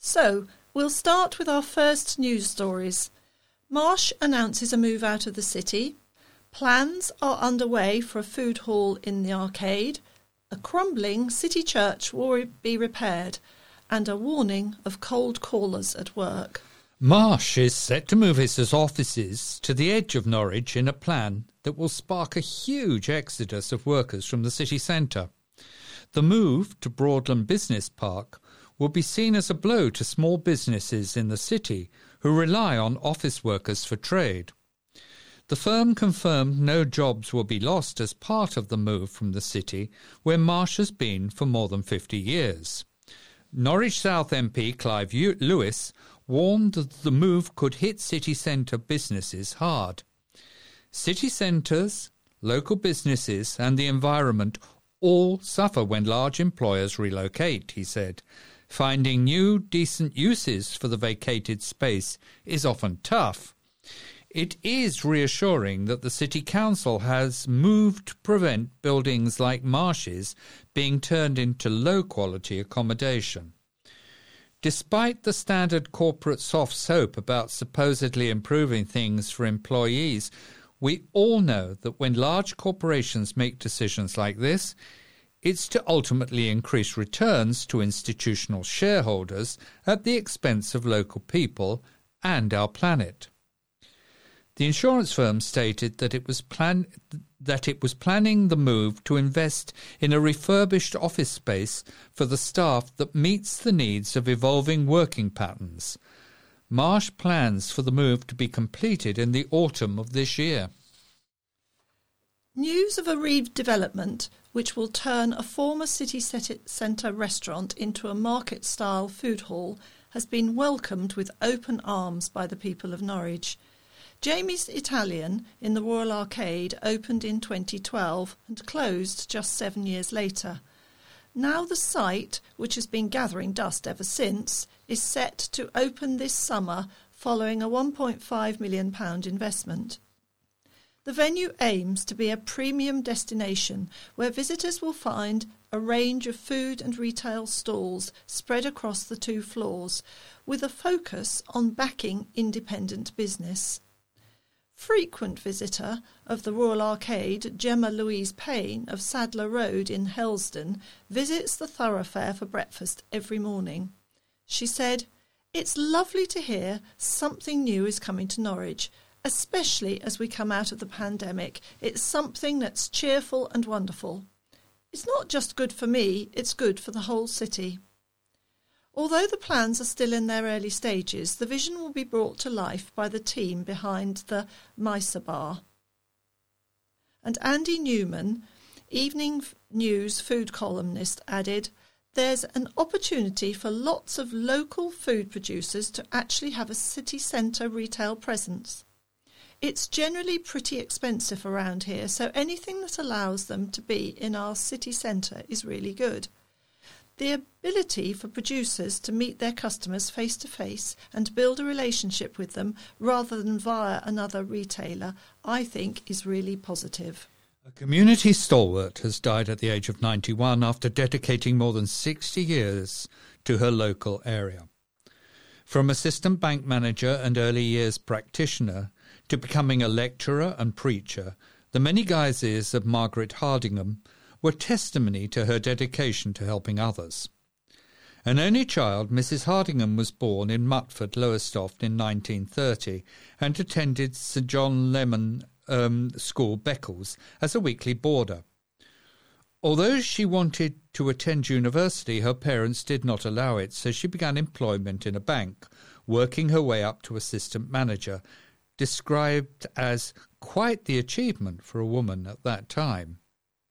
So, we'll start with our first news stories. Marsh announces a move out of the city. Plans are underway for a food hall in the arcade. A crumbling city church will be repaired. And a warning of cold callers at work. Marsh is set to move its offices to the edge of Norwich in a plan that will spark a huge exodus of workers from the city centre. The move to Broadland Business Park will be seen as a blow to small businesses in the city who rely on office workers for trade. The firm confirmed no jobs will be lost as part of the move from the city, where Marsh has been for more than 50 years. Norwich South MP Clive Lewis warned that the move could hit city centre businesses hard. City centres, local businesses and the environment all suffer when large employers relocate, he said. Finding new, decent uses for the vacated space is often tough. It is reassuring that the City Council has moved to prevent buildings like Marsh's being turned into low-quality accommodation. Despite the standard corporate soft soap about supposedly improving things for employees, we all know that when large corporations make decisions like this, it's to ultimately increase returns to institutional shareholders at the expense of local people and our planet. The insurance firm stated that it was planning the move to invest in a refurbished office space for the staff that meets the needs of evolving working patterns. Marsh plans for the move to be completed in the autumn of this year. News of a redevelopment which will turn a former city centre restaurant into a market-style food hall has been welcomed with open arms by the people of Norwich. Jamie's Italian in the Royal Arcade opened in 2012 and closed just 7 years later. Now the site, which has been gathering dust ever since, is set to open this summer following a £1.5 million investment. The venue aims to be a premium destination where visitors will find a range of food and retail stalls spread across the 2 floors, with a focus on backing independent business. Frequent visitor of the Royal Arcade, Gemma Louise Payne of Sadler Road in Helsden, visits the thoroughfare for breakfast every morning. She said, "It's lovely to hear something new is coming to Norwich, especially as we come out of the pandemic. It's something that's cheerful and wonderful. It's not just good for me, it's good for the whole city." Although the plans are still in their early stages, the vision will be brought to life by the team behind the Misa Bar. And Andy Newman, Evening News food columnist, added, "There's an opportunity for lots of local food producers to actually have a city centre retail presence. It's generally pretty expensive around here, so anything that allows them to be in our city centre is really good. The ability for producers to meet their customers face-to-face and build a relationship with them rather than via another retailer, I think is really positive." A community stalwart has died at the age of 91 after dedicating more than 60 years to her local area. From assistant bank manager and early years practitioner to becoming a lecturer and preacher, the many guises of Margaret Hardingham were testimony to her dedication to helping others. An only child, Mrs. Hardingham was born in Mutford, Lowestoft in 1930 and attended Sir John Lemon School, Beccles, as a weekly boarder. Although she wanted to attend university, her parents did not allow it, so she began employment in a bank, working her way up to assistant manager, described as quite the achievement for a woman at that time.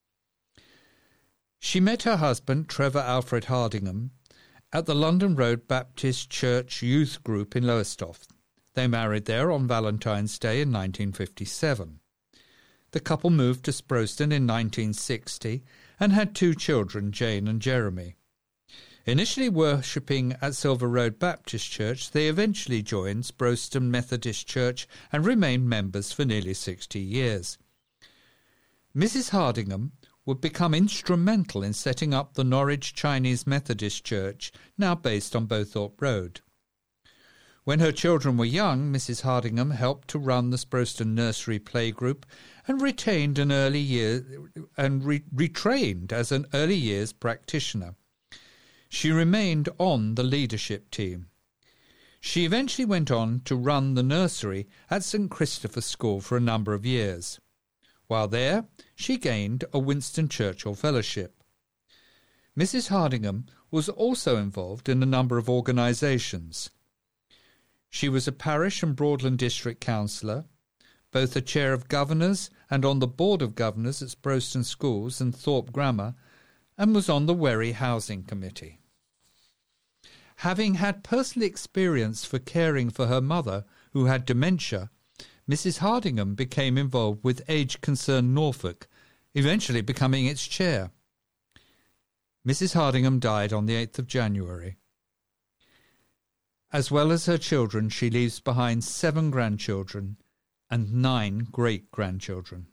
She met her husband, Trevor Alfred Hardingham, at the London Road Baptist Church Youth Group in Lowestoft. They married there on Valentine's Day in 1957. The couple moved to Sproston in 1960 and had 2 children, Jane and Jeremy. Initially worshipping at Silver Road Baptist Church, they eventually joined Sproston Methodist Church and remained members for nearly 60 years. Mrs. Hardingham would become instrumental in setting up the Norwich Chinese Methodist Church, now based on Bowthorpe Road. When her children were young, Mrs. Hardingham helped to run the Sproston Nursery Playgroup and retrained as an early years practitioner. She remained on the leadership team. She eventually went on to run the nursery at St. Christopher's School for a number of years. While there, she gained a Winston Churchill Fellowship. Mrs. Hardingham was also involved in a number of organisations. She was a parish and Broadland district councillor, both a chair of governors and on the board of governors at Sproston Schools and Thorpe Grammar, and was on the Wherry Housing Committee. Having had personal experience for caring for her mother, who had dementia, Mrs. Hardingham became involved with Age Concern Norfolk, eventually becoming its chair. Mrs. Hardingham died on the 8th of January. As well as her children, she leaves behind 7 grandchildren and 9 great-grandchildren.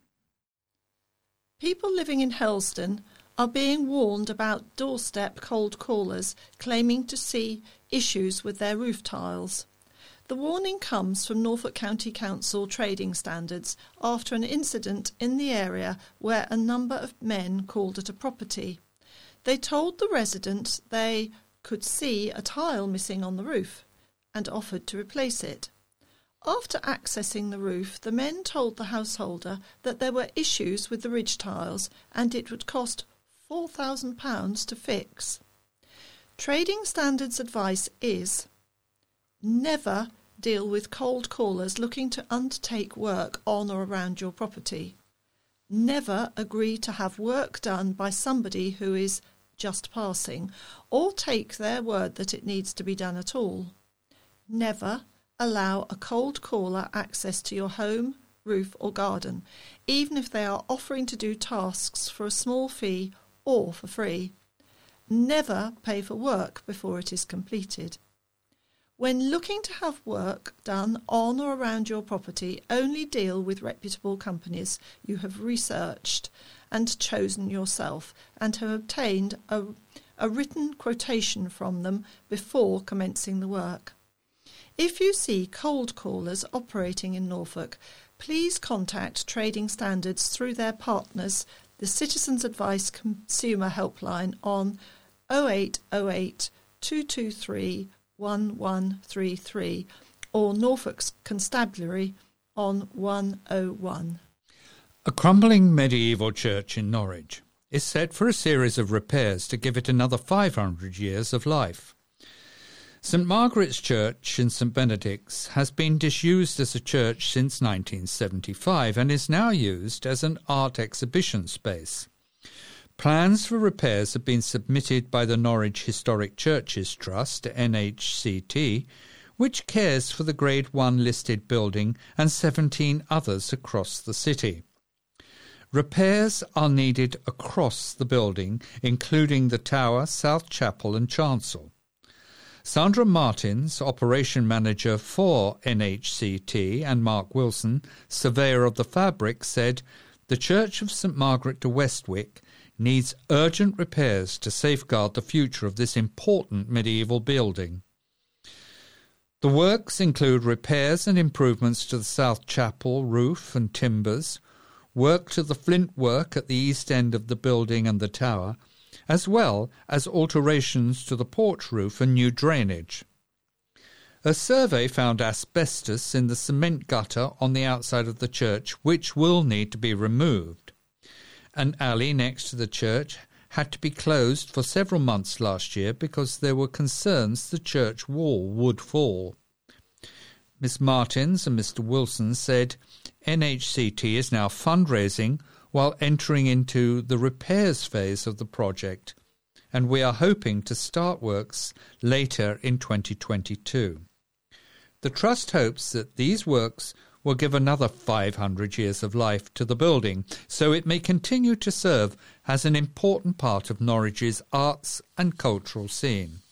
People living in Helston are being warned about doorstep cold callers claiming to see issues with their roof tiles. The warning comes from Norfolk County Council trading standards after an incident in the area where a number of men called at a property. They told the resident they could see a tile missing on the roof and offered to replace it. After accessing the roof, the men told the householder that there were issues with the ridge tiles and it would cost £4,000 to fix. Trading Standards advice is: never deal with cold callers looking to undertake work on or around your property. Never agree to have work done by somebody who is just passing, or take their word that it needs to be done at all. Never allow a cold caller access to your home, roof or garden, even if they are offering to do tasks for a small fee or for free. Never pay for work before it is completed. When looking to have work done on or around your property, only deal with reputable companies you have researched and chosen yourself and have obtained a written quotation from them before commencing the work. If you see cold callers operating in Norfolk, please contact Trading Standards through their partners, the Citizens Advice Consumer Helpline on 0808 223 1133 or Norfolk's Constabulary on 101. A crumbling medieval church in Norwich is set for a series of repairs to give it another 500 years of life. St Margaret's Church in St Benedict's has been disused as a church since 1975 and is now used as an art exhibition space. Plans for repairs have been submitted by the Norwich Historic Churches Trust, NHCT, which cares for the Grade 1 listed building and 17 others across the city. Repairs are needed across the building, including the tower, South Chapel and chancel. Sandra Martins, Operation Manager for NHCT, and Mark Wilson, Surveyor of the Fabric, said, "The Church of St Margaret de Westwick needs urgent repairs to safeguard the future of this important medieval building." The works include repairs and improvements to the South Chapel roof and timbers, work to the flint work at the east end of the building and the tower, as well as alterations to the porch roof and new drainage. A survey found asbestos in the cement gutter on the outside of the church, which will need to be removed. An alley next to the church had to be closed for several months last year because there were concerns the church wall would fall. Miss Martins and Mr Wilson said NHCT is now fundraising while entering into the repairs phase of the project, and we are hoping to start works later in 2022. The Trust hopes that these works will give another 500 years of life to the building, so it may continue to serve as an important part of Norwich's arts and cultural scene.